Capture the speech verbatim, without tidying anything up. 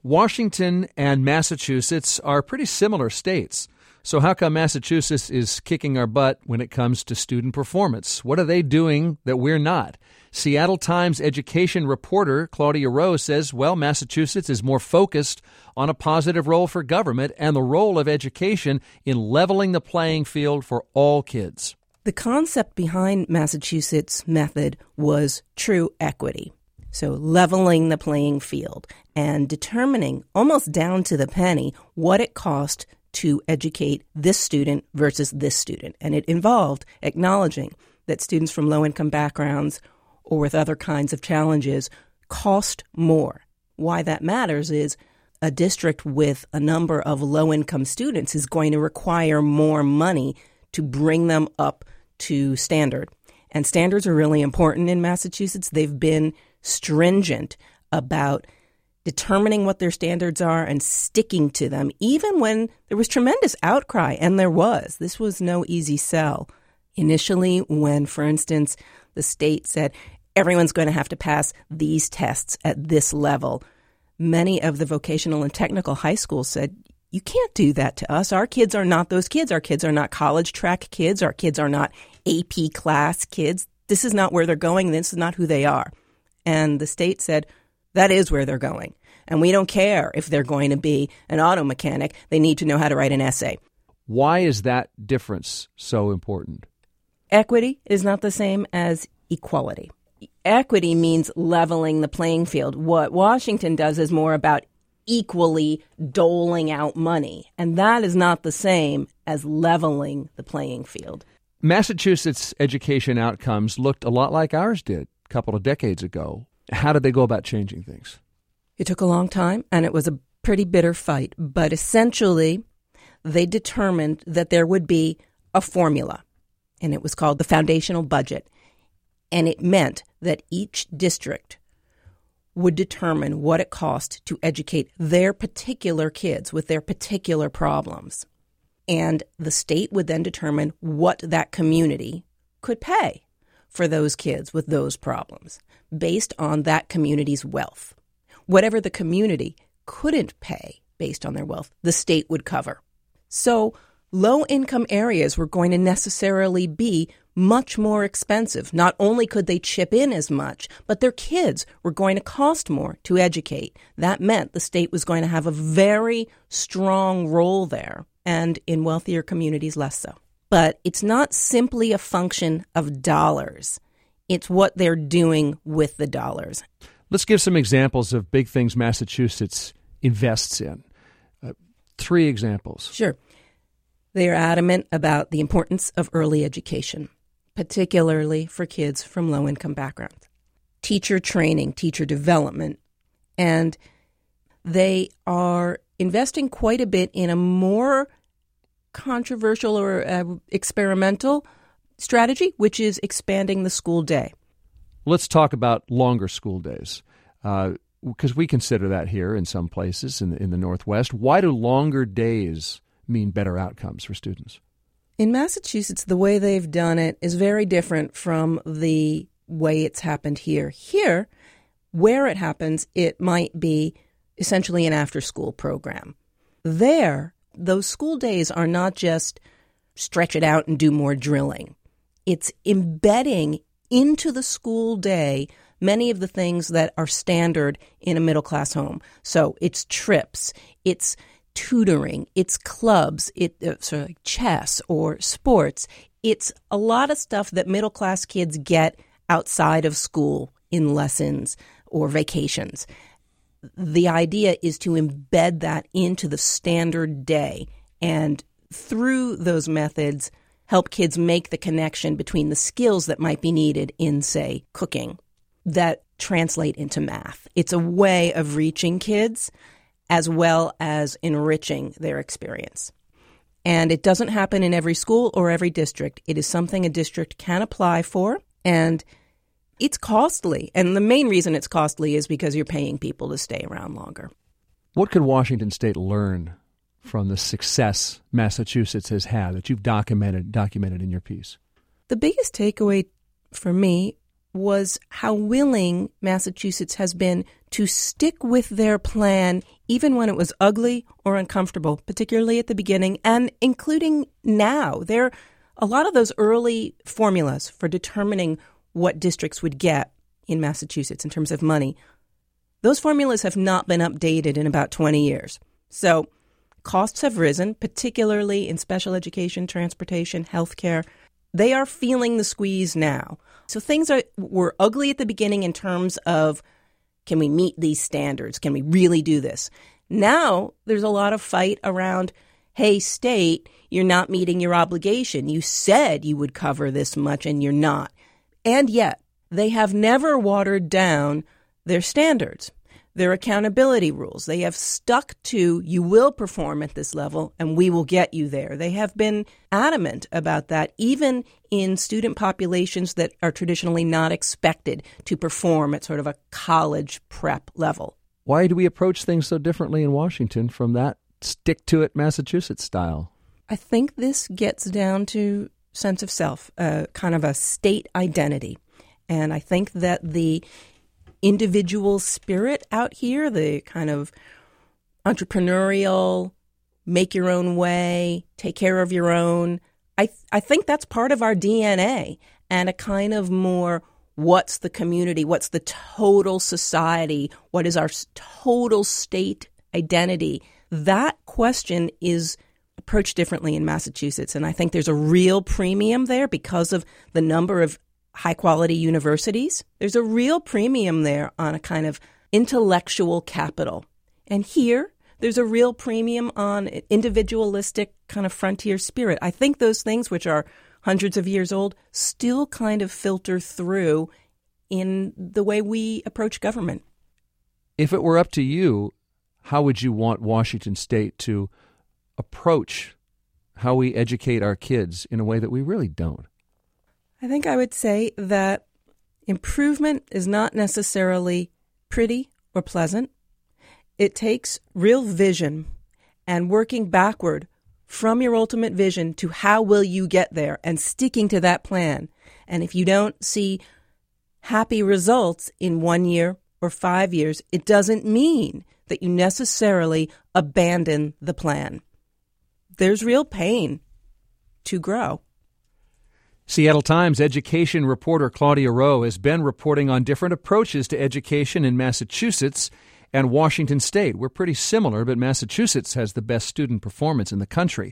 Washington and Massachusetts are pretty similar states. So how come Massachusetts is kicking our butt when it comes to student performance? What are they doing that we're not? Seattle Times education reporter Claudia Rowe says, well, Massachusetts is more focused on a positive role for government and the role of education in leveling the playing field for all kids. The concept behind Massachusetts' method was true equity. So leveling the playing field and determining almost down to the penny what it cost to educate this student versus this student. And it involved acknowledging that students from low-income backgrounds or with other kinds of challenges cost more. Why that matters is a district with a number of low-income students is going to require more money to bring them up to standard. And standards are really important in Massachusetts. They've been stringent about determining what their standards are and sticking to them, even when there was tremendous outcry, and there was. This was no easy sell. Initially, when, for instance, the state said everyone's going to have to pass these tests at this level, many of the vocational and technical high schools said, you can't do that to us. Our kids are not those kids. Our kids are not college track kids. Our kids are not A P class kids. This is not where they're going. This is not who they are. And the state said, that is where they're going. And we don't care if they're going to be an auto mechanic. They need to know how to write an essay. Why is that difference so important? Equity is not the same as equality. Equity means leveling the playing field. What Washington does is more about equally doling out money. And that is not the same as leveling the playing field. Massachusetts education outcomes looked a lot like ours did a couple of decades ago. How did they go about changing things? It took a long time, and it was a pretty bitter fight. But essentially, they determined that there would be a formula, and it was called the foundational budget. And it meant that each district would determine what it cost to educate their particular kids with their particular problems. And the state would then determine what that community could pay for those kids with those problems based on that community's wealth. Whatever the community couldn't pay based on their wealth, the state would cover. So low-income areas were going to necessarily be much more expensive. Not only could they chip in as much, but their kids were going to cost more to educate. That meant the state was going to have a very strong role there, and in wealthier communities, less so. But it's not simply a function of dollars. It's what they're doing with the dollars. Let's give some examples of big things Massachusetts invests in. Uh, three examples. Sure. They are adamant about the importance of early education, particularly for kids from low-income backgrounds. Teacher training, teacher development, and they are investing quite a bit in a more controversial or uh, experimental strategy, which is expanding the school day. Let's talk about longer school days, because uh, we consider that here in some places in the, in the Northwest. Why do longer days mean better outcomes for students? In Massachusetts, the way they've done it is very different from the way it's happened here. Here, where it happens, it might be essentially an after-school program. There, those school days are not just stretch it out and do more drilling. It's embedding into the school day many of the things that are standard in a middle-class home. So it's trips, it's tutoring, it's clubs, it uh, sort of like chess or sports. It's a lot of stuff that middle-class kids get outside of school in lessons or vacations. The idea is to embed that into the standard day, and through those methods, help kids make the connection between the skills that might be needed in, say, cooking that translate into math. It's a way of reaching kids as well as enriching their experience. And it doesn't happen in every school or every district. It is something a district can apply for, and it's costly. And the main reason it's costly is because you're paying people to stay around longer. What could Washington State learn from the success Massachusetts has had that you've documented documented in your piece? The biggest takeaway for me was how willing Massachusetts has been to stick with their plan even when it was ugly or uncomfortable, particularly at the beginning and including now. There a lot of those early formulas for determining what districts would get in Massachusetts in terms of money, those formulas have not been updated in about twenty years. So costs have risen, particularly in special education, transportation, healthcare. They are feeling the squeeze now. So things are were ugly at the beginning in terms of, can we meet these standards? Can we really do this? Now there's a lot of fight around, hey, state, you're not meeting your obligation. You said you would cover this much and you're not. And yet they have never watered down their standards, their accountability rules. They have stuck to, you will perform at this level and we will get you there. They have been adamant about that, even in student populations that are traditionally not expected to perform at sort of a college prep level. Why do we approach things so differently in Washington from that stick-to-it Massachusetts style? I think this gets down to sense of self, uh, kind of a state identity. And I think that the individual spirit out here, the kind of entrepreneurial, make your own way, take care of your own, I th- I think that's part of our D N A, and a kind of more, what's the community, what's the total society, what is our total state identity? That question is approached differently in Massachusetts, and I think there's a real premium there because of the number of high-quality universities. There's a real premium there on a kind of intellectual capital. And here, there's a real premium on individualistic kind of frontier spirit. I think those things, which are hundreds of years old, still kind of filter through in the way we approach government. If it were up to you, how would you want Washington State to approach how we educate our kids in a way that we really don't? I think I would say that improvement is not necessarily pretty or pleasant. It takes real vision and working backward from your ultimate vision to how will you get there and sticking to that plan. And if you don't see happy results in one year or five years, it doesn't mean that you necessarily abandon the plan. There's real pain to grow. Seattle Times education reporter Claudia Rowe has been reporting on different approaches to education in Massachusetts and Washington State. We're pretty similar, but Massachusetts has the best student performance in the country.